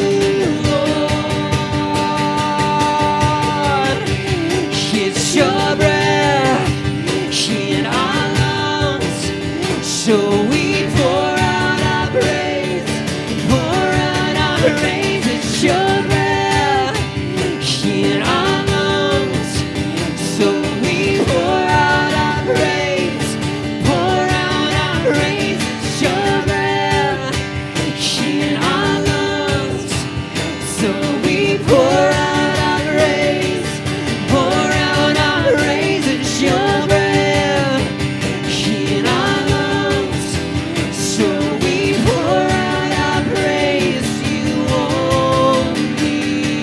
Lord. It's your breath in our lungs, so we pour out our praise, pour out our praise. It's your breath in our lungs, so we pour out our praise, pour out our praise. It's your breath in our lungs, so we pour out our praise, pour out our praise. It's your breath in our lungs, so we pour out our praise. You only,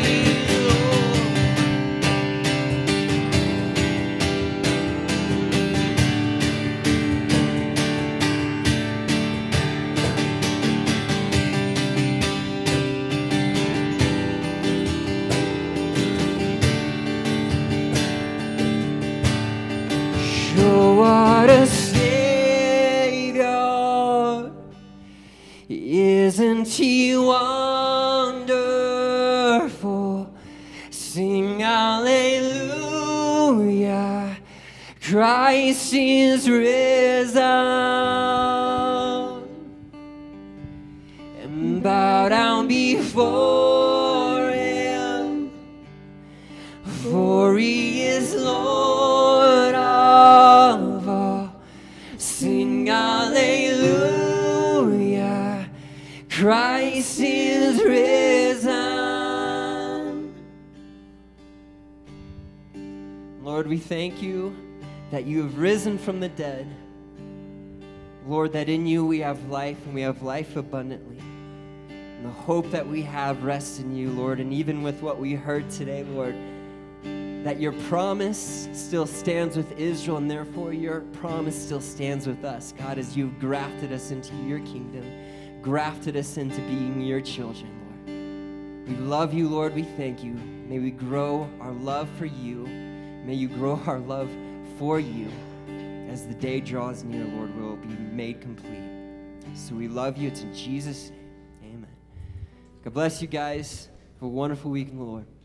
oh, what a Savior, isn't he wonderful? Sing hallelujah, Christ is risen. And bow down before him, for he is Lord of all. Sing hallelujah, Christ is risen. Lord, we thank you that you have risen from the dead. Lord, that in you we have life and we have life abundantly. And the hope that we have rests in you, Lord. And even with what we heard today, Lord, that your promise still stands with Israel, and therefore your promise still stands with us, God, as you've grafted us into your kingdom, grafted us into being your children, Lord. We love you, Lord. We thank you. May we grow our love for you. May you grow our love for you. As the day draws near, Lord, we will be made complete. So we love you. It's in Jesus' name. Amen. God bless you guys. Have a wonderful week in the Lord.